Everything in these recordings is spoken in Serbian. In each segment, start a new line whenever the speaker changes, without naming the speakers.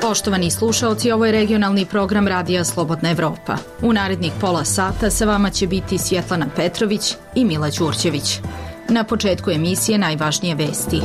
Poštovani slušaoci, ovo je regionalni program Radija Slobodna Evropa. U narednih pola sata sa vama će biti Svjetlana Petrović i Mila Đurđević. Na početku emisije najvažnije vesti.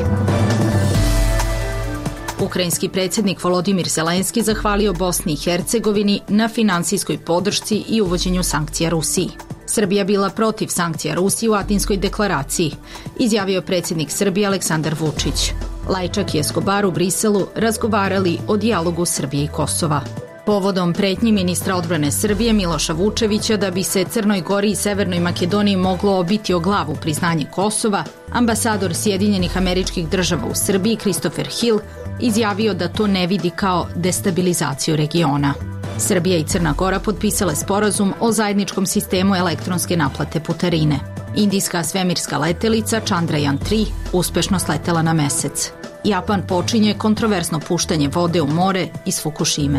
Ukrajinski predsjednik Volodimir Zelenski zahvalio Bosni i Hercegovini na finansijskoj podršci i uvođenju sankcija Rusiji. Srbija bila protiv sankcija Rusiji u Atinskoj deklaraciji, izjavio predsjednik Srbije Aleksandar Vučić. Lajčak i Escobar u Briselu razgovarali o dijalogu Srbije i Kosova. Povodom pretnji ministra odbrane Srbije Miloša Vučevića da bi se Crnoj Gori i Severnoj Makedoniji moglo obiti o glavu priznanje Kosova, ambasador Sjedinjenih Američkih Država u Srbiji Christopher Hill izjavio da to ne vidi kao destabilizaciju regiona. Srbija i Crna Gora potpisale sporazum o zajedničkom sistemu elektronske naplate putarine. Indijska svemirska letelica Chandrayaan-3 uspešno sletela na mesec. Japan počinje kontroverzno puštanje vode u more iz Fukushime.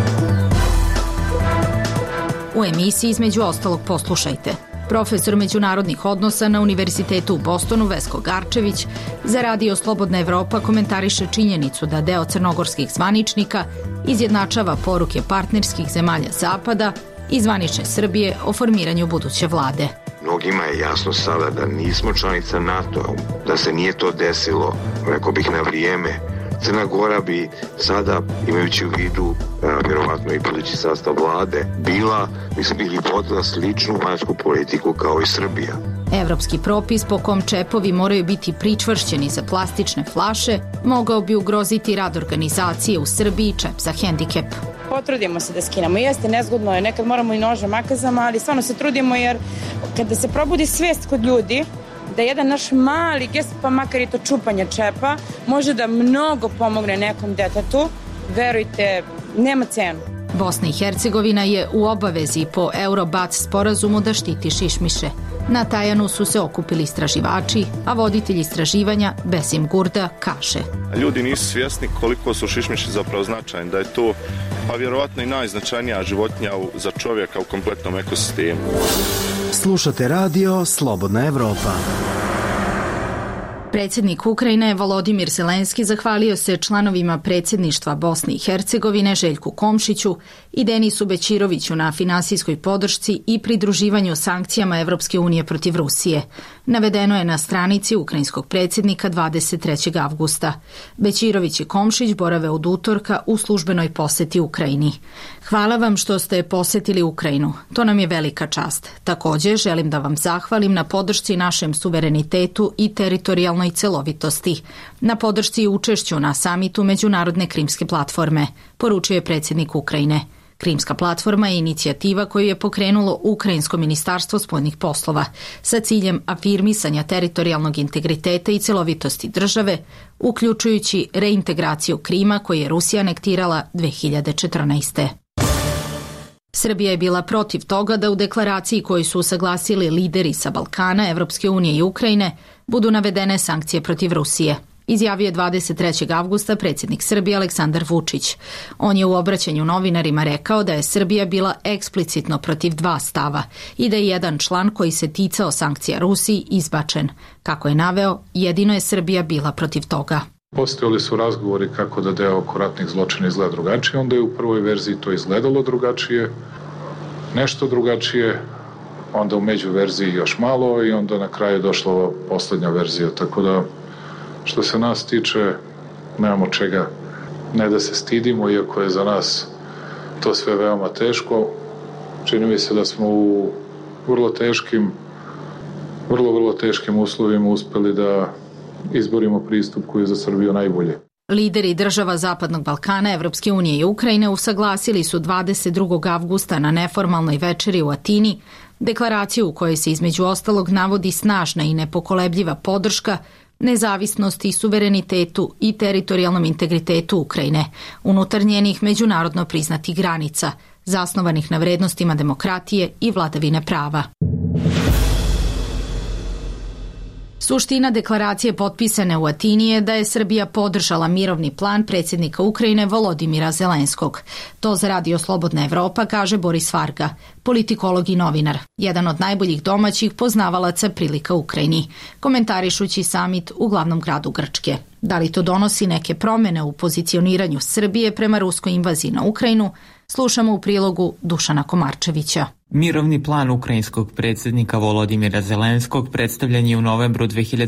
U emisiji između ostalog poslušajte. Profesor međunarodnih odnosa na Univerzitetu u Bostonu Vesko Garčević za Radio Slobodna Evropa komentariše činjenicu da deo crnogorskih zvaničnika izjednačava poruke partnerskih zemalja Zapada i zvanične Srbije o formiranju buduće vlade.
Mnogima je jasno sada da nismo članica NATO, da se nije to desilo, rekao bih, na vrijeme. Crna Gora bi sada, imajući u vidu vjerovatno i budući sastav vlade, ili vodila sličnu vanjsku politiku kao i Srbija.
Evropski propis po kom čepovi moraju biti pričvršćeni za plastične flaše mogao bi ugroziti rad organizacije u Srbiji Čep za hendikep.
Potrudimo se da skinemo. Jeste, nezgodno je, nekad moramo i nožem makazama, ali stvarno se trudimo jer kada se probudi svijest kod ljudi da jedan naš mali gest, pa makar i to čupanje čepa, može da mnogo pomogne nekom detetu, verujte, nema cenu.
Bosna i Hercegovina je u obavezi po Eurobac sporazumu da štiti šišmiše. Na Tajanu su se okupili istraživači, a voditelj istraživanja Besim Gurda kaže:
Ljudi nisu svjesni koliko su šišmiši zapravo značajni, da je to pa vjerovatno i najznačajnija životinja za čovjeka u kompletnom ekosistemu.
Slušate radio Slobodna Evropa.
Predsjednik Ukrajine Volodimir Zelenski zahvalio se članovima predsjedništva Bosne i Hercegovine Željku Komšiću i Denisu Bećiroviću na finansijskoj podršci i pridruživanju sankcijama Evropske unije protiv Rusije. Navedeno je na stranici ukrajinskog predsjednika 23. avgusta. Bećirović i Komšić borave od utorka u službenoj posjeti Ukrajini. Hvala vam što ste posjetili Ukrajinu. To nam je velika čast. Također želim da vam zahvalim na podršci našem suverenitetu i teritorijalnoj celovitosti, na podršci i učešću na samitu Međunarodne krimske platforme, poručio je predsjednik Ukrajine. Krimska platforma je inicijativa koju je pokrenulo Ukrajinsko ministarstvo spoljnih poslova sa ciljem afirmisanja teritorijalnog integriteta i celovitosti države, uključujući reintegraciju Krima koji je Rusija anektirala 2014. Srbija je bila protiv toga da u deklaraciji koju su usaglasili lideri sa Balkana, Evropske unije i Ukrajine budu navedene sankcije protiv Rusije, izjavio je 23. avgusta predsjednik Srbije Aleksandar Vučić. On je u obraćanju novinarima rekao da je Srbija bila eksplicitno protiv dva stava i da je jedan član koji se ticao sankcija Rusiji izbačen. Kako je naveo, jedino je Srbija bila protiv toga.
Postojali su razgovori kako da deo oko ratnih zločina izgleda drugačije, onda je u prvoj verziji to izgledalo drugačije, nešto drugačije, onda u među verziji još malo i onda na kraju je došla posljednja verzija, tako da što se nas tiče nemamo čega ne da se stidimo, iako je za nas to sve veoma teško. Čini mi se da smo u vrlo teškim uslovima uspeli da izborimo pristup koji je za Srbiju najbolje.
Lideri država Zapadnog Balkana, Evropske unije i Ukrajine usaglasili su 22. avgusta na neformalnoj večeri u Atini deklaraciju u kojoj se između ostalog navodi snažna i nepokolebljiva podrška nezavisnosti, suverenitetu i teritorijalnom integritetu Ukrajine, unutar njenih međunarodno priznatih granica, zasnovanih na vrednostima demokratije i vladavine prava. Suština deklaracije potpisane u Atini je da je Srbija podržala mirovni plan predsjednika Ukrajine Volodimira Zelenskog. To za Radio Slobodna Evropa kaže Boris Varga, politikolog i novinar, jedan od najboljih domaćih poznavalaca prilika Ukrajini, komentarišući samit u glavnom gradu Grčke. Da li to donosi neke promjene u pozicioniranju Srbije prema ruskoj invaziji na Ukrajinu, slušamo u prilogu Dušana Komarčevića.
Mirovni plan ukrajinskog predsjednika Volodimira Zelenskog predstavljen je u novembru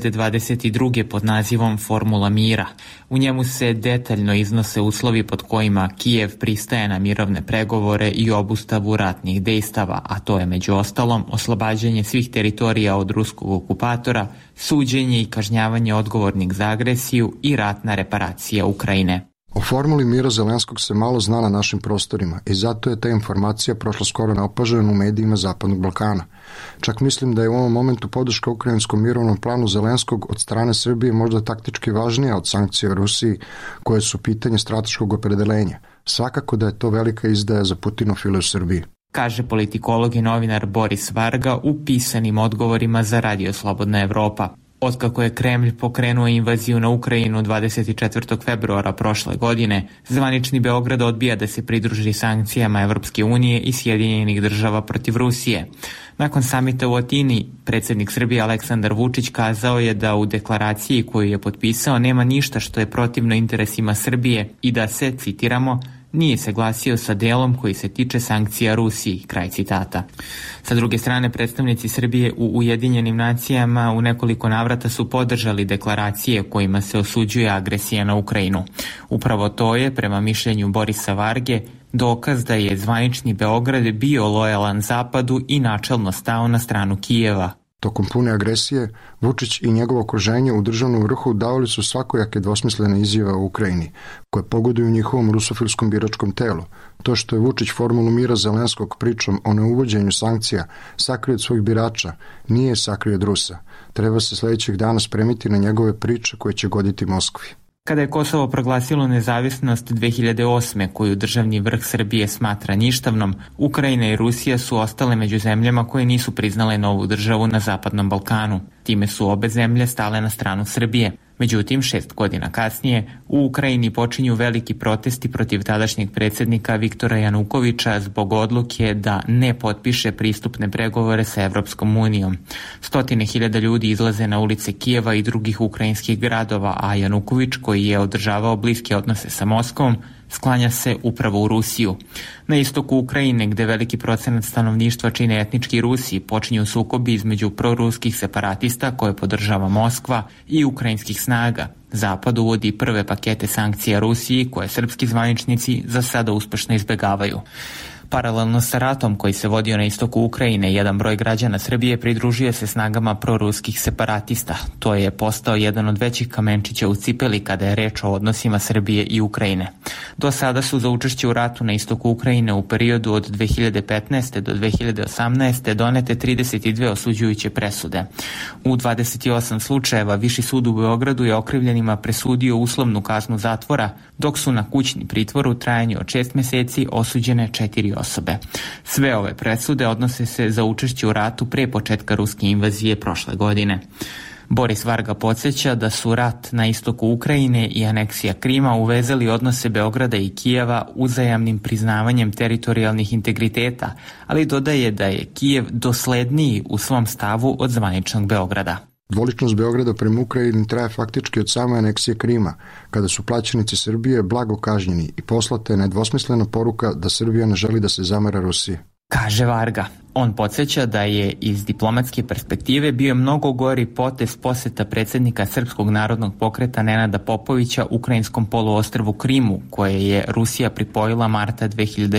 2022. pod nazivom Formula mira. U njemu se detaljno iznose uslovi pod kojima Kijev pristaje na mirovne pregovore i obustavu ratnih dejstava, a to je među ostalom oslobađanje svih teritorija od ruskog okupatora, suđenje i kažnjavanje odgovornih za agresiju i ratna reparacija Ukrajine.
O formuli mira Zelenskog se malo zna na našim prostorima i zato je ta informacija prošla skoro neopažena u medijima Zapadnog Balkana. Čak mislim da je u ovom momentu podrška ukrajinskom mirovnom planu Zelenskog od strane Srbije možda taktički važnija od sankcija Rusiji, koje su pitanje strateškog opredeljenja. Svakako da je to velika izdaja za Putinofile u Srbiji,
kaže politikolog i novinar Boris Varga u pisanim odgovorima za Radio Slobodna Evropa. Otkako je Kremlj pokrenuo invaziju na Ukrajinu 24. februara prošle godine, zvanični Beograd odbija da se pridruži sankcijama Evropske unije i Sjedinjenih država protiv Rusije. Nakon samita u Atini, predsjednik Srbije Aleksandar Vučić kazao je da u deklaraciji koju je potpisao nema ništa što je protivno interesima Srbije i da se, citiramo, nije se glasio sa delom koji se tiče sankcija Rusiji, kraj citata. Sa druge strane, predstavnici Srbije u Ujedinjenim nacijama u nekoliko navrata su podržali deklaracije kojima se osuđuje agresija na Ukrajinu. Upravo to je, prema mišljenju Borisa Varge, dokaz da je zvanični Beograd bio lojalan Zapadu i načelno stao na stranu Kijeva.
Tokom pune agresije, Vučić i njegovo okruženje u državnom vrhu davali su svakojake dvosmislene izjave o Ukrajini, koje pogoduju njihovom rusofilskom biračkom telu. To što je Vučić formulu mira Zelenskog pričom o neuvođenju sankcija sakrio od svojih birača, nije sakrio od Rusa. Treba se sljedećih dana spremiti na njegove priče koje će goditi Moskvi.
Kada je Kosovo proglasilo nezavisnost 2008. koju državni vrh Srbije smatra ništavnom, Ukrajina i Rusija su ostale među zemljama koje nisu priznale novu državu na Zapadnom Balkanu. Time su obe zemlje stale na stranu Srbije. Međutim, 6 godina kasnije, u Ukrajini počinju veliki protesti protiv tadašnjeg predsjednika Viktora Janukovića zbog odluke da ne potpiše pristupne pregovore sa Evropskom unijom. Stotine hiljada ljudi izlaze na ulice Kijeva i drugih ukrajinskih gradova, a Januković, koji je održavao bliske odnose sa Moskvom, sklanja se upravo u Rusiju. Na istoku Ukrajine, gde veliki procenat stanovništva čine etnički Rusi, počinju sukobi između proruskih separatista koje podržava Moskva i ukrajinskih snaga. Zapad uvodi prve pakete sankcija Rusiji koje srpski zvaničnici za sada uspešno izbegavaju. Paralelno sa ratom koji se vodio na istoku Ukrajine, jedan broj građana Srbije pridružio se snagama proruskih separatista. To je postao jedan od većih kamenčića u cipeli kada je reč o odnosima Srbije i Ukrajine. Do sada su za učešće u ratu na istoku Ukrajine u periodu od 2015. do 2018. donete 32 osuđujuće presude. U 28 slučajeva Viši sud u Beogradu je okrivljenima presudio uslovnu kaznu zatvora, dok su na kućni pritvor u trajanju od 6 meseci osuđene 4 osobe. Sve ove presude odnose se za učešće u ratu pre početka ruske invazije prošle godine. Boris Varga podsjeća da su rat na istoku Ukrajine i aneksija Krima uvezali odnose Beograda i Kijeva uzajamnim priznavanjem teritorijalnih integriteta, ali dodaje da je Kijev dosledniji u svom stavu od zvaničnog Beograda.
Dvoličnost Beograda prema Ukrajini traje faktički od same aneksije Krima, kada su plaćenici Srbije blago kažnjeni i poslata je nedvosmislena poruka da Srbija ne želi da se zamera Rusiji,
kaže Varga. On podsjeća da je iz diplomatske perspektive bio mnogo gori potez poseta predsjednika Srpskog narodnog pokreta Nenada Popovića ukrajinskom poluostrvu Krimu, koje je Rusija pripojila marta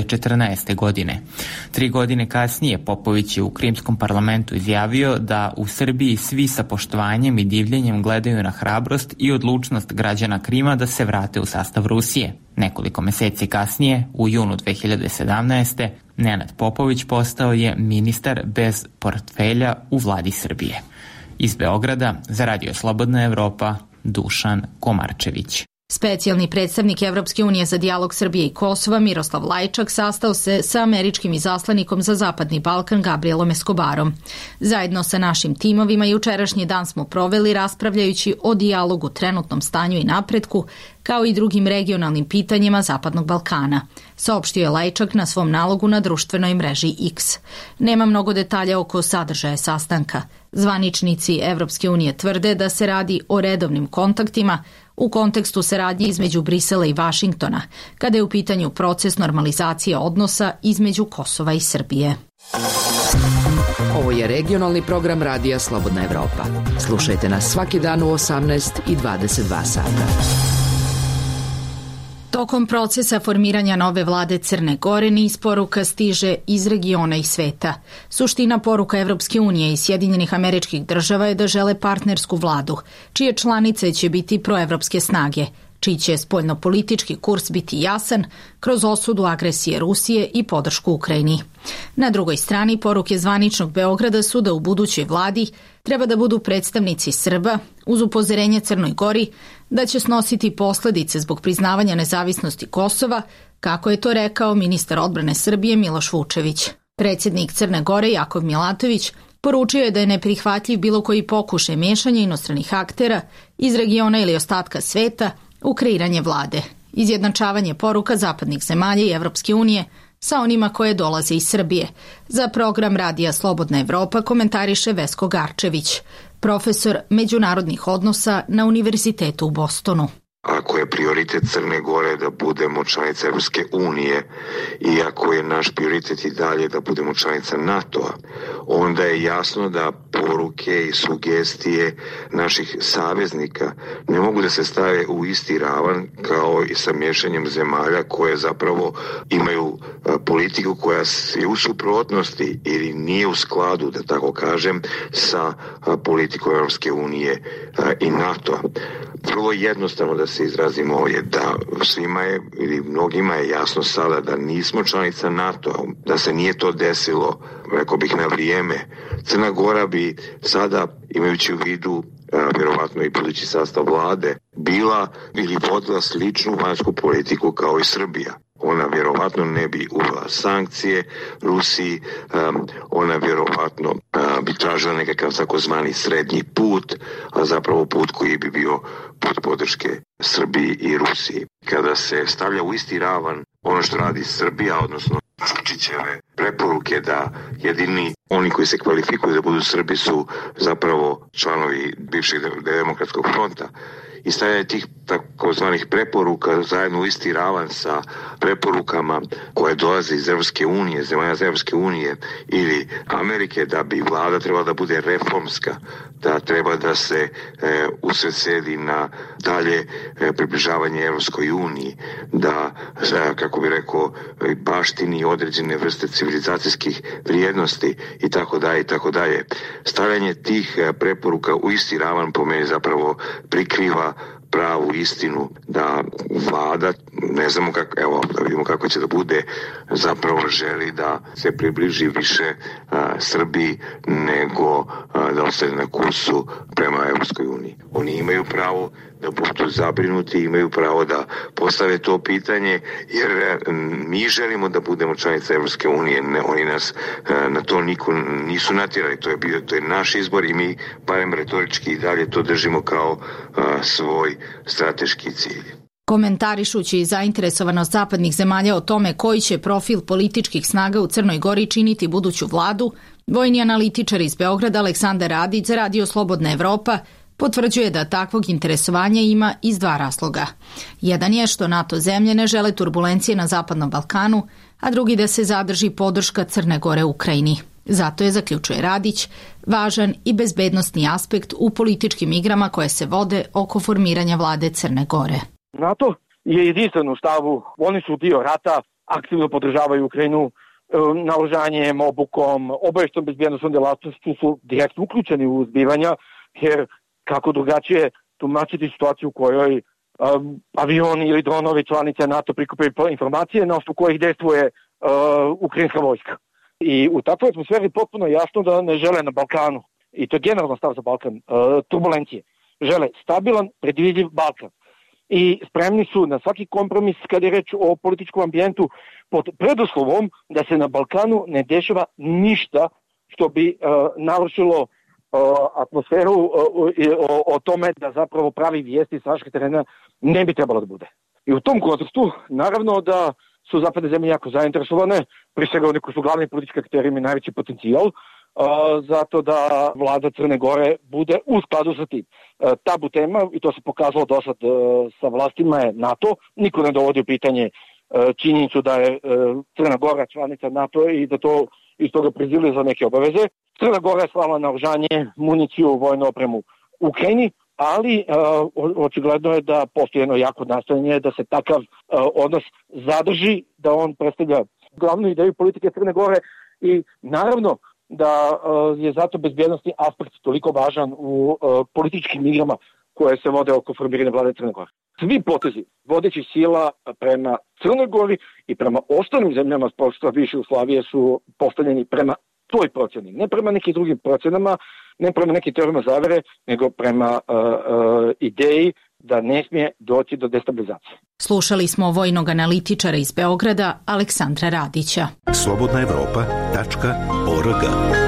2014. godine. 3 godine kasnije Popović je u krimskom parlamentu izjavio da u Srbiji svi sa poštovanjem i divljenjem gledaju na hrabrost i odlučnost građana Krima da se vrate u sastav Rusije. Nekoliko meseci kasnije, u junu 2017. Nenad Popović postao je ministar bez portfelja u vladi Srbije. Iz Beograda za Radio Slobodna Evropa, Dušan Komarčević.
Specijalni predstavnik Evropske unije za dijalog Srbije i Kosova Miroslav Lajčak sastao se sa američkim izaslanikom za Zapadni Balkan Gabrielom Escobarom. Zajedno sa našim timovima jučerašnji dan smo proveli raspravljajući o dijalogu, trenutnom stanju i napretku, kao i drugim regionalnim pitanjima Zapadnog Balkana, saopštio je Lajčak na svom nalogu na društvenoj mreži X. Nema mnogo detalja oko sadržaja sastanka. Zvaničnici Evropske unije tvrde da se radi o redovnim kontaktima u kontekstu saradnje između Brisela i Vašingtona, kada je u pitanju proces normalizacije odnosa između Kosova i Srbije.
Ovo je regionalni program Radija Slobodna Evropa. Slušajte nas svaki dan u 18 i 22 sata.
Tokom procesa formiranja nove vlade Crne Gore niz poruka stiže iz regiona i sveta. Suština poruka Evropske unije i Sjedinjenih Američkih Država je da žele partnersku vladu, čije članice će biti proevropske snage, čiji će spoljnopolitički kurs biti jasan kroz osudu agresije Rusije i podršku Ukrajini. Na drugoj strani poruke zvaničnog Beograda su da u budućoj vladi treba da budu predstavnici Srba, uz upozorenje Crnoj Gori da će snositi posledice zbog priznavanja nezavisnosti Kosova, kako je to rekao ministar odbrane Srbije Miloš Vučević. Predsjednik Crne Gore Jakov Milatović poručio je da je neprihvatljiv bilo koji pokušaj mešanja inostranih aktera iz regiona ili ostatka sveta u kreiranje vlade, izjednačavanje poruka zapadnih zemalja i Evropske unije sa onima koje dolaze iz Srbije. Za program Radija Slobodna Evropa komentariše Vesko Garčević, profesor međunarodnih odnosa na Univerzitetu u Bostonu.
Ako je prioritet Crne Gore da budemo članica Evropske unije i ako je naš prioritet i dalje da budemo članica NATO-a, onda je jasno da poruke i sugestije naših saveznika ne mogu da se stave u isti ravan kao i sa miješanjem zemalja koje zapravo imaju politiku koja je u suprotnosti ili nije u skladu, da tako kažem, sa politikom Evropske unije i NATO-a. Vrlo jednostavno da se izrazimo ovdje, da svima je ili mnogima je jasno sada da nismo članica NATO-a, da se nije to desilo, rekao bih, na vrijeme. Crna Gora bi sada, imajući u vidu vjerovatno i budući sastav vlade, bila ili vodila sličnu vanjsku politiku kao i Srbija. Ona vjerovatno ne bi uvela sankcije Rusiji, ona vjerovatno bi tražila nekakav takozvani srednji put, a zapravo put koji bi bio put podrške Srbiji i Rusiji. Kada se stavlja u isti ravan ono što radi Srbija, odnosno Vučićeve preporuke da jedini oni koji se kvalifikuju da budu Srbi su zapravo članovi bivšeg demokratskog fronta, i stavljanje tih takozvanih preporuka zajedno u isti ravan sa preporukama koje dolaze iz Evropske unije, zemalja iz Evropske unije ili Amerike, da bi vlada trebala da bude reformska, da treba da se usredsredi na dalje približavanje Evropskoj uniji, da, kako bi rekao, baštini određene vrste civilizacijskih vrijednosti i tako dalje i tako dalje. Stavljanje tih preporuka u isti ravan po meni zapravo prikriva pravu istinu da vlada, ne znamo kako, evo da vidimo kako će da bude, zapravo želi da se približi više Srbiji nego da ostane na kursu prema Evropskoj uniji. Oni imaju pravo da budu zabrinuti, imaju pravo da postave to pitanje, jer mi želimo da budemo članica Evropske unije, oni nas na to nisu natjerali, to je naš izbor i mi barem retorički i dalje to držimo kao svoj strateški cilj.
Komentarišući zainteresovanost zapadnih zemalja o tome koji će profil političkih snaga u Crnoj Gori činiti buduću vladu, vojni analitičar iz Beograda Aleksandar Radić za Radio Slobodna Evropa potvrđuje da takvog interesovanja ima iz dva razloga. Jedan je što NATO zemlje ne žele turbulencije na Zapadnom Balkanu, a drugi da se zadrži podrška Crne Gore Ukrajini. Zato je, zaključuje Radić, važan i bezbednosni aspekt u političkim igrama koje se vode oko formiranja vlade Crne Gore.
NATO je jedinstven u stavu, oni su dio rata, aktivno podržavaju Ukrajinu, naoružanjem, obukom, obavještajnom bezbednosnom djelatnošću su direktno uključeni u zbivanja, jer kako drugačije tumačiti situaciju u kojoj avioni ili dronovi članice NATO prikupaju informacije na osnovu kojih dejstvuje ukrajinska vojska. I u takvoj atmosferi potpuno jasno da ne žele na Balkanu, i to je generalno stav za Balkan, turbulencije. Žele stabilan, predvidljiv Balkan. i spremni su na svaki kompromis kada je reč o političkom ambijentu pod preduslovom da se na Balkanu ne dešava ništa što bi narušilo atmosferu o tome da zapravo pravi vijesti sa vašeg terena ne bi trebalo da bude. I u tom kontekstu, naravno da su zapadne zemlje jako zainteresovane, prije svega oni koji su glavni politički akteri imaju najveći potencijal, zato da vlada Crne Gore bude u skladu sa tim. Tabu tema, i to se pokazalo do sad sa vlastima, je NATO. Niko ne dovodi u pitanje činjenicu da je Crna Gora članica NATO i da to iz toga prizivili za neke obaveze. Crna Gora je slala naoružanje, municiju, vojnu opremu Ukrajini, ali očigledno je da postoji jedno jako nastojanje da se takav odnos zadrži, da on predstavlja glavnu ideju politike Crne Gore i naravno da je zato bezbjednostni aspekt toliko važan u političkim igrama koje se vode oko formiranja vlade Crne Gore. Svi potezi vodećih sila prema Crnoj Gori i prema ostalim zemljama s bivše Jugoslavije su postavljeni prema toj procjeni, ne prema nekim drugim procenama, ne prema nekim teorijama zavere, nego prema ideji da ne smije doći do destabilizacije.
Slušali smo vojnog analitičara iz Beograda, Aleksandra Radića.
slobodnaevropa.org.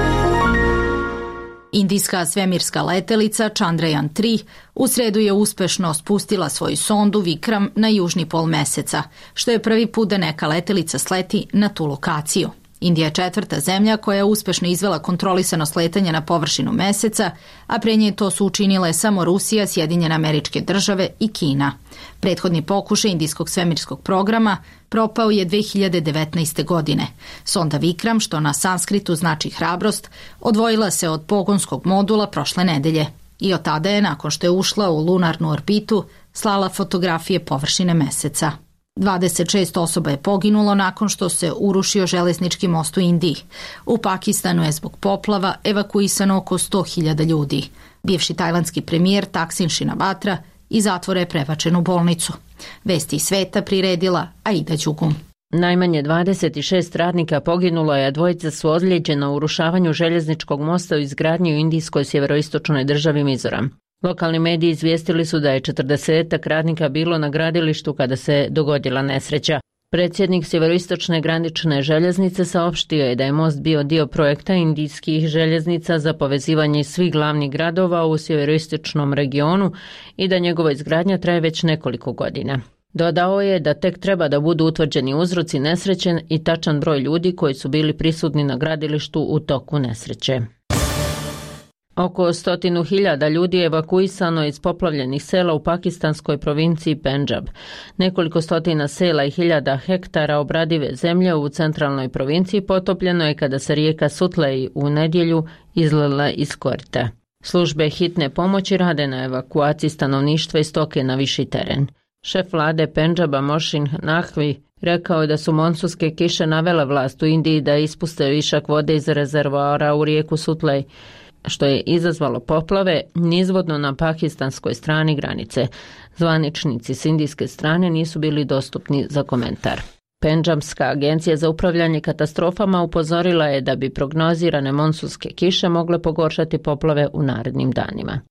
Indijska svemirska letelica Chandrayaan-3 u sredu je uspešno spustila svoju sondu Vikram na južni pol meseca, što je prvi put da neka letelica sleti na tu lokaciju. Indija je četvrta zemlja koja je uspešno izvela kontrolisano sletanje na površinu meseca, a pre nje to su učinile samo Rusija, Sjedinjene Američke Države i Kina. Prethodni pokušaj indijskog svemirskog programa propao je 2019. godine. Sonda Vikram, što na sanskritu znači hrabrost, odvojila se od pogonskog modula prošle nedelje i od tada je, nakon što je ušla u lunarnu orbitu, slala fotografije površine meseca. 26 osoba je poginulo nakon što se urušio železnički most u Indiji. U Pakistanu je zbog poplava evakuisano oko 100.000 ljudi. Bivši tajlandski premijer Thaksin Shinawatra iz zatvora je prebačen u bolnicu. Vesti iz sveta priredila Aida Đugum.
Najmanje 26 radnika poginulo je, a dvojica su ozlijeđena u urušavanju željezničkog mosta u izgradnji u indijskoj sjeveroistočnoj državi Mizoram. Lokalni mediji izvijestili su da je 40 radnika bilo na gradilištu kada se dogodila nesreća. Predsjednik sjeveroistočne granične željeznice saopštio je da je most bio dio projekta indijskih željeznica za povezivanje svih glavnih gradova u sjeveroistočnom regionu i da njegova izgradnja traje već nekoliko godina. Dodao je da tek treba da budu utvrđeni uzroci nesreće i tačan broj ljudi koji su bili prisutni na gradilištu u toku nesreće. Oko 100.000 ljudi je evakuisano iz poplavljenih sela u pakistanskoj provinciji Pendžab. Nekoliko stotina sela i hiljada hektara obradive zemlje u centralnoj provinciji potopljeno je kada se rijeka Sutlej u nedjelju izlila iz korita. Službe hitne pomoći rade na evakuaciji stanovništva i stoke na viši teren. Šef vlade Pendžaba Mohsin Naqvi rekao je da su monsunske kiše navele vlast u Indiji da ispuste višak vode iz rezervoara u rijeku Sutlej, što je izazvalo poplave nizvodno na pakistanskoj strani granice. Zvaničnici s indijske strane nisu bili dostupni za komentar. Pendžabska agencija za upravljanje katastrofama upozorila je da bi prognozirane monsunske kiše mogle pogoršati poplave u narednim danima.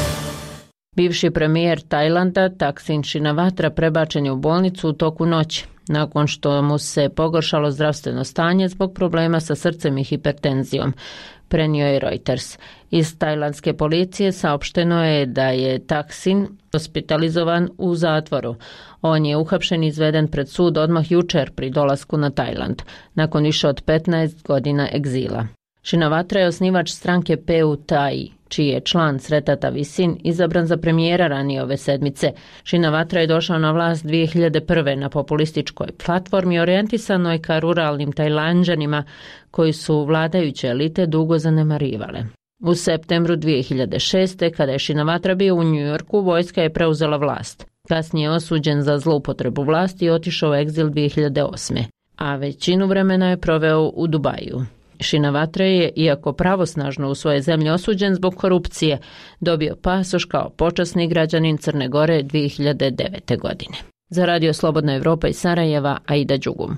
Bivši premijer Tajlanda Thaksin Shinawatra prebačen je u bolnicu u toku noći, nakon što mu se pogoršalo zdravstveno stanje zbog problema sa srcem i hipertenzijom, prenio je Reuters. Iz tajlandske policije saopšteno je da je Thaksin hospitalizovan u zatvoru. On je uhapšen i izveden pred sud odmah jučer pri dolasku na Tajland, nakon više od 15 godina egzila. Shinawatra je osnivač stranke PUTAI, čiji je član Sretata Visin izabran za premijera ranije ove sedmice. Shinawatra je došao na vlast 2001. na populističkoj platformi orijentisanoj ka ruralnim Tajlanđanima koji su vladajuće elite dugo zanemarivale. U septembru 2006. kada je Shinawatra bio u Njujorku, vojska je preuzela vlast. Kasnije je osuđen za zloupotrebu vlasti i otišao u egzil 2008. a većinu vremena je proveo u Dubaju. Shinawatra je, iako pravosnažno u svoje zemlje osuđen zbog korupcije, dobio pasoš kao počasni građanin Crne Gore 2009. godine. Za Radio Slobodna Evropa iz Sarajeva, Aida Đugum.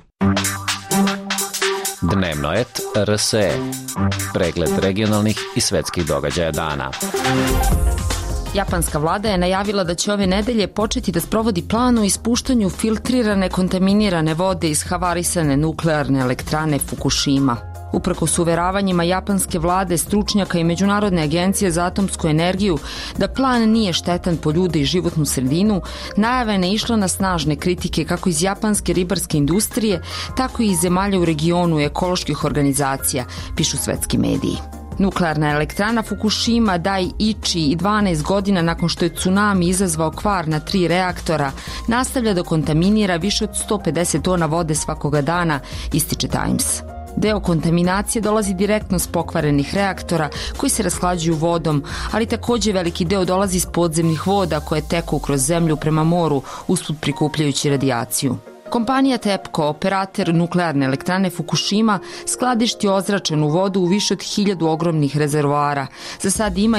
Dnevnoet RSE. Pregled regionalnih i svetskih događaja dana. Japanska vlada je najavila da će ove nedelje početi da sprovodi plan o ispuštanju filtrirane kontaminirane vode iz havarisane nuklearne elektrane Fukushima. Uprkos uveravanjima japanske vlade, stručnjaka i Međunarodne agencije za atomsku energiju da plan nije štetan po ljude i životnu sredinu, najava je naišla na snažne kritike kako iz japanske ribarske industrije, tako i iz zemalja u regionu i ekoloških organizacija, pišu svetski mediji. Nuklearna elektrana Fukushima Daiichi i 12 godina nakon što je tsunami izazvao kvar na 3 reaktora, nastavlja da kontaminira više od 150 tona vode svakoga dana, ističe Times. Deo kontaminacije dolazi direktno s pokvarenih reaktora koji se rashlađuju vodom, ali takođe veliki deo dolazi iz podzemnih voda koje teku kroz zemlju prema moru, usput prikupljajući radijaciju. Kompanija TEPCO, operator nuklearne elektrane Fukushima, skladišti ozračenu vodu u više od 1000 ogromnih rezervoara. Za sad ima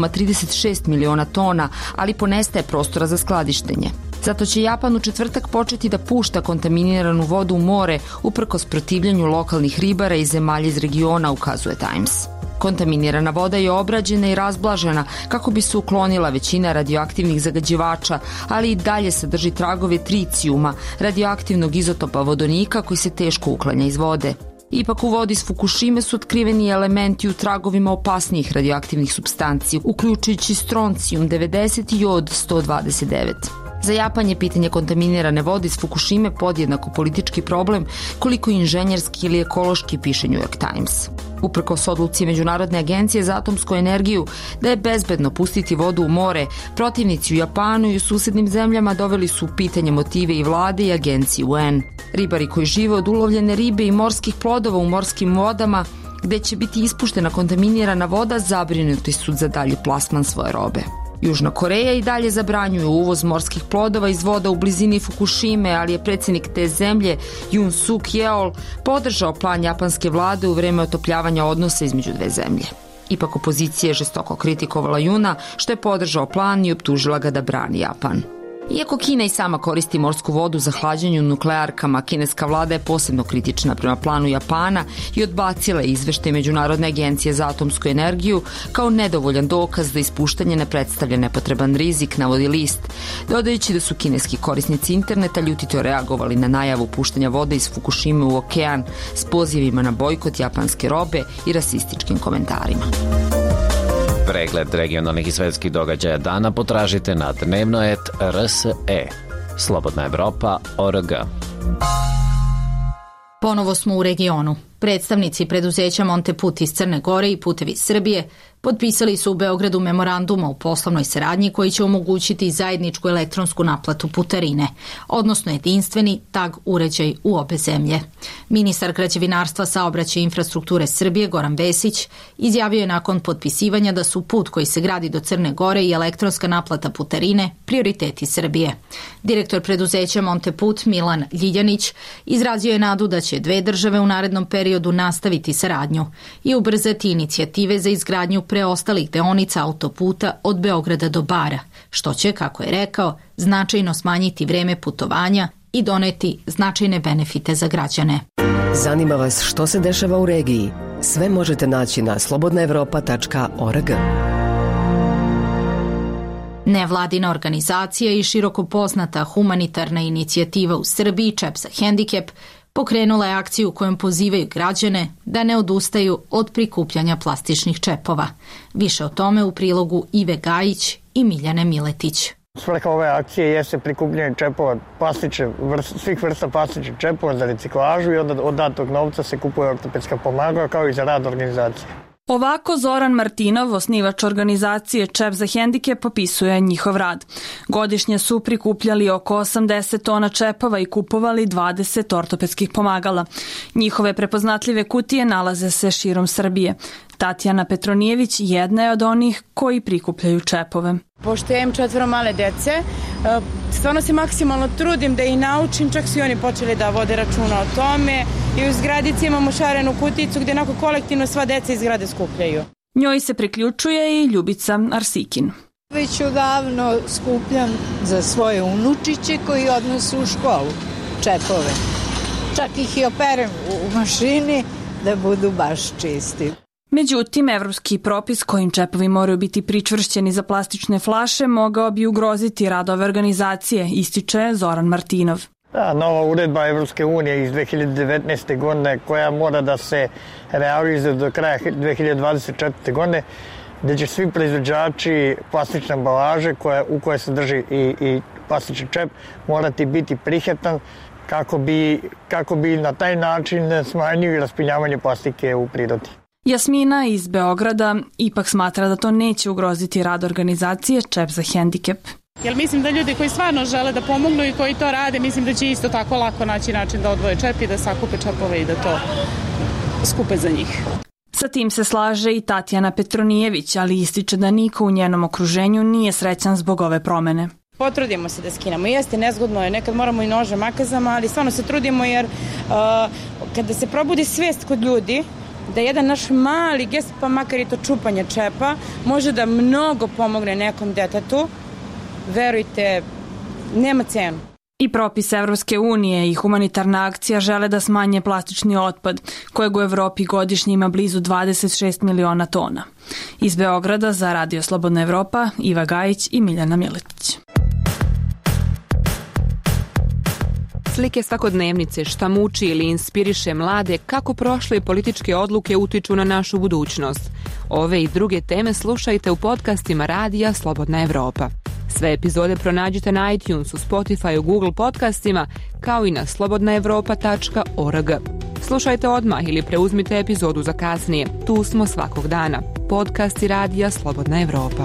1,36 miliona tona, ali ponestaje prostora za skladištenje. Zato će Japan u četvrtak početi da pušta kontaminiranu vodu u more uprkos protivljenju lokalnih ribara i zemalja iz regiona, ukazuje Times. Kontaminirana voda je obrađena i razblažena kako bi se uklonila većina radioaktivnih zagađivača, ali i dalje sadrži tragove tricijuma, radioaktivnog izotopa vodonika koji se teško uklanja iz vode. Ipak u vodi iz Fukushime su otkriveni elementi u tragovima opasnijih radioaktivnih supstanci, uključujući stroncijum 90 i jod 129. Za Japan je pitanje kontaminirane vode iz Fukushime podjednako politički problem koliko inženjerski ili ekološki, piše New York Times. Uprkos odluci Međunarodne agencije za atomsku energiju da je bezbedno pustiti vodu u more, protivnici u Japanu i u susednim zemljama doveli su u pitanje motive i vlade i agencije UN. Ribari koji žive od ulovljene ribe i morskih plodova u morskim vodama, gde će biti ispuštena kontaminirana voda, zabrinuti su za dalji plasman svoje robe. Južna Koreja i dalje zabranjuje uvoz morskih plodova iz voda u blizini Fukushime, ali je predsjednik te zemlje, Yoon Suk Yeol, podržao plan japanske vlade u vreme otopljavanja odnosa između dve zemlje. Ipak opozicija je žestoko kritikovala Juna što je podržao plan i optužila ga da brani Japan. Iako Kina i sama koristi morsku vodu za hlađenje u nuklearkama, kineska vlada je posebno kritična prema planu Japana i odbacila je izveštaj Međunarodne agencije za atomsku energiju kao nedovoljan dokaz da ispuštanje ne predstavlja nepotreban rizik, navodi list, dodajući da su kineski korisnici interneta ljutito reagovali na najavu puštanja vode iz Fukushime u okean s pozivima na bojkot japanske robe i rasističkim komentarima.
Pregled regionalnih i svetskih događaja dana potražite na dnevnoet.rs.e. Slobodna Evropa.org.
Ponovo smo u regionu. Predstavnici preduzeća Monteput iz Crne Gore i Putevi Srbije potpisali su u Beogradu memorandum o poslovnoj saradnji koji će omogućiti zajedničku elektronsku naplatu putarine, odnosno jedinstveni tag uređaj u obe zemlje. Ministar građevinarstva, saobraćaja i infrastrukture Srbije Goran Vesić izjavio je nakon potpisivanja da su put koji se gradi do Crne Gore i elektronska naplata putarine prioriteti Srbije. Direktor preduzeća Monteput Milan Ljiljanić izrazio je nadu da će dve države u narednom periodu nastaviti saradnju i ubrzati inicijative za izgradnju preostalih deonica autoputa od Beograda do Bara, što će, kako je rekao, značajno smanjiti vreme putovanja i doneti značajne benefite za građane.
Zanima vas što se dešava u regiji? Sve možete naći na slobodnaevropa.org.
Nevladina organizacija i široko poznata humanitarna inicijativa u Srbiji Čep za hendikep pokrenula je akciju kojom pozivaju građane da ne odustaju od prikupljanja plastičnih čepova. Više o tome u prilogu Ive Gajić i Miljane Miletić.
Svrha ove akcije jeste prikupljanje čepova, svih vrsta plastičnih čepova za reciklažu i od datog novca se kupuje ortopedska pomagala kao i za rad organizacije.
Ovako Zoran Martinov, osnivač organizacije Čep za hendikep, popisuje njihov rad. Godišnje su prikupljali oko 80 tona čepova i kupovali 20 ortopedskih pomagala. Njihove prepoznatljive kutije nalaze se širom Srbije. Tatjana Petronijević jedna je od onih koji prikupljaju čepove.
Pošto ja imam 4 male dece, stvarno se maksimalno trudim da ih naučim, čak su i oni počeli da vode računa o tome i u zgradici imamo šarenu kuticu gde onako kolektivno sva deca iz zgrade skupljaju.
Njoj se priključuje i Ljubica Arsikin.
Već odavno skupljam za svoje unučiće koji odnosu u školu čepove. Čak ih i operem u mašini da budu baš čisti.
Međutim, evropski propis kojim čepovi moraju biti pričvršćeni za plastične flaše mogao bi ugroziti rad ove organizacije, ističe Zoran Martinov.
Nova uredba Evropske unije iz 2019. godine koja mora da se realizuje do kraja 2024. godine, gde će svi proizvođači plastične ambalaže u kojoj se drži i plastični čep morati biti prihvatan kako bi na taj način smanjili raspinjavanje plastike u prirodi.
Jasmina iz Beograda ipak smatra da to neće ugroziti rad organizacije Čep za hendikep.
Jer mislim da ljudi koji stvarno žele da pomognu i koji to rade, mislim da će isto tako lako naći način da odvoje čep i da sakupe čepove i da to skupe za njih.
Sa tim se slaže i Tatjana Petronijević, ali ističe da niko u njenom okruženju nije srećan zbog ove promene.
Potrudimo se da skinemo. Jeste, nezgodno je, nekad moramo i nože makazama, ali stvarno se trudimo jer kada se probudi svest kod ljudi da jedan naš mali gest, pa makar i to čupanje čepa, može da mnogo pomogne nekom detetu, verujte, nema cenu.
I propis Evropske unije i humanitarna akcija žele da smanje plastični otpad, kojeg u Evropi godišnje ima blizu 26 miliona tona. Iz Beograda za Radio Slobodna Evropa, Iva Gajić i Miljana Miletić.
Slike svakodnevnice, šta muči ili inspiriše mlade, kako prošle političke odluke utiču na našu budućnost. Ove i druge teme slušajte u podcastima Radija Slobodna Evropa. Sve epizode pronađite na iTunesu, Spotifyu, Google podcastima, kao i na slobodnaevropa.org. Slušajte odmah ili preuzmite epizodu za kasnije. Tu smo svakog dana. Podcasti Radija Slobodna Evropa.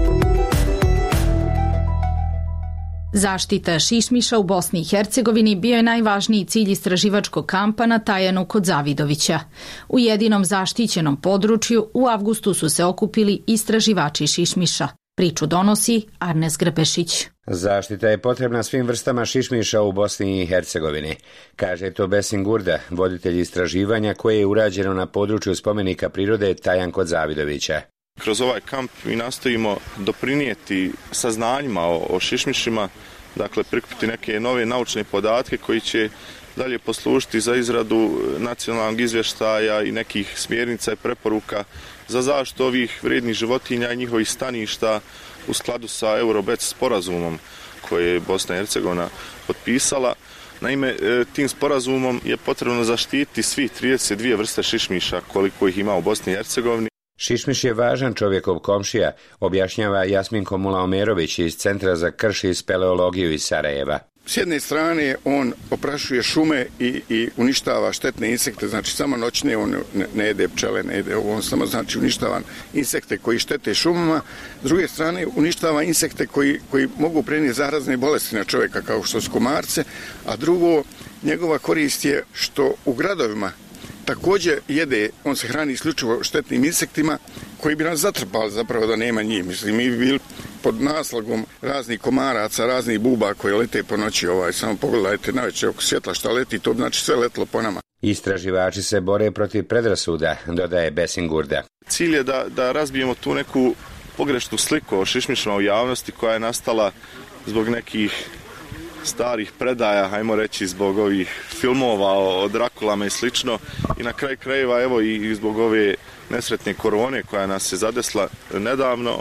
Zaštita šišmiša u Bosni i Hercegovini bio je najvažniji cilj istraživačkog kampa na Tajanu kod Zavidovića. U jedinom zaštićenom području u avgustu su se okupili istraživači šišmiša. Priču donosi Arnes Grbešić.
Zaštita je potrebna svim vrstama šišmiša u Bosni i Hercegovini, kaže to Besim Gurda, voditelj istraživanja koje je urađeno na području spomenika prirode Tajan kod Zavidovića.
Kroz ovaj kamp mi nastojimo doprinijeti saznanjima o šišmišima, dakle prikupiti neke nove naučne podatke koji će dalje poslužiti za izradu nacionalnog izvještaja i nekih smjernica i preporuka za zaštitu ovih vrijednih životinja i njihovih staništa u skladu sa Eurobec sporazumom koje je Bosna i Hercegovina potpisala. Naime, tim sporazumom je potrebno zaštititi svi 32 vrste šišmiša koliko ih ima u Bosni i Hercegovini.
Šišmiš je važan čovjekov komšija, objašnjava Jasminko Mulaomerović iz Centra za krš i speleologiju iz Sarajeva.
S jedne strane on oprašuje šume i uništava štetne insekte, znači samo noćne, on ne jede pčele, ne jede ovo, on samo znači uništava insekte koji štete šumama. S druge strane uništava insekte koji mogu prenijeti zarazne bolesti na čovjeka kao što su komarce, a drugo, njegova korist je što u gradovima također jede, on se hrani isključivo štetnim insektima koji bi nas zatrpali zapravo da nema njih. Mislim, mi bi bili pod naslagom raznih komaraca, raznih buba koje lete po noći. Samo pogledajte navečer oko svjetla šta leti, to znači sve letlo po nama.
Istraživači se bore protiv predrasuda, dodaje Besim Gurda.
Cilj je da razbijemo tu neku pogrešnu sliku o šišmišima u javnosti koja je nastala zbog nekih starih predaja, hajmo reći zbog ovih filmova o Drakulama i slično, i na kraj krajeva evo i zbog ove nesretne korone koja nas je zadesla nedavno,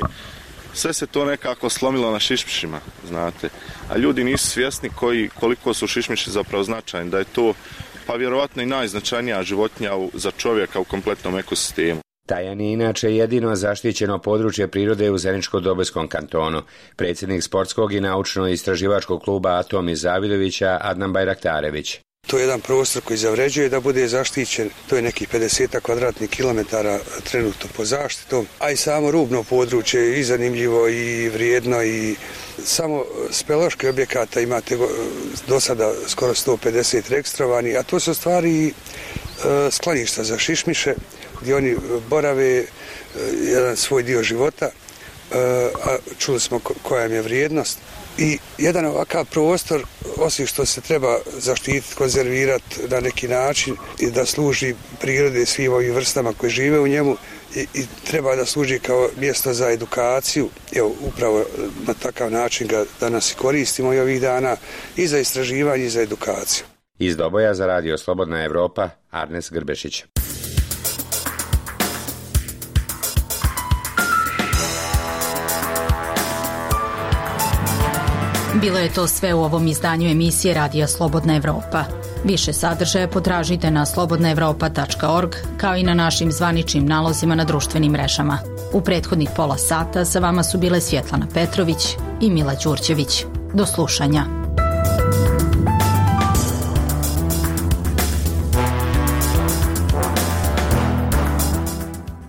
sve se to nekako slomilo na šišmišima, znate. A ljudi nisu svjesni koliko su šišmiši zapravo značajni, da je to pa vjerovatno i najznačajnija životinja za čovjeka u kompletnom ekosistemu.
Tajan je inače jedino zaštićeno područje prirode u Zeničko-Dobojskom kantonu. Predsjednik sportskog i naučno-istraživačkog kluba Atom iz Zavidovića Adnan Bajraktarević.
To je jedan prostor koji zavređuje da bude zaštićen, to je nekih 50 kvadratnih kilometara trenutno po zaštitom, a i samo rubno područje je i zanimljivo i vrijedno i samo speleoloških objekata imate do sada skoro 150 registrovani, a to su stvari skloništa za šišmiše gdje oni borave jedan svoj dio života, a čuli smo koja im je vrijednost. I jedan ovakav prostor, osim što se treba zaštititi, konzervirati na neki način i da služi prirode svim ovim vrstama koje žive u njemu, i treba da služi kao mjesto za edukaciju. Evo, upravo na takav način ga danas koristimo i ovih dana i za istraživanje i za edukaciju.
Iz Doboja za Radio Slobodna Evropa, Arnes Grbešić.
Bilo je to sve u ovom izdanju emisije Radija Slobodna Evropa. Više sadržaja potražite na slobodnaevropa.org, kao i na našim zvaničnim nalozima na društvenim mrežama. U prethodnih pola sata sa vama su bile Svjetlana Petrović i Mila Đurđević. Do slušanja.